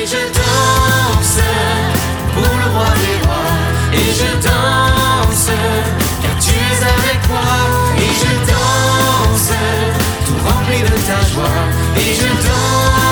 Et je danse pour le roi des rois. Et je danse car tu es avec moi. Et je danse tout rempli de ta joie. Et je danse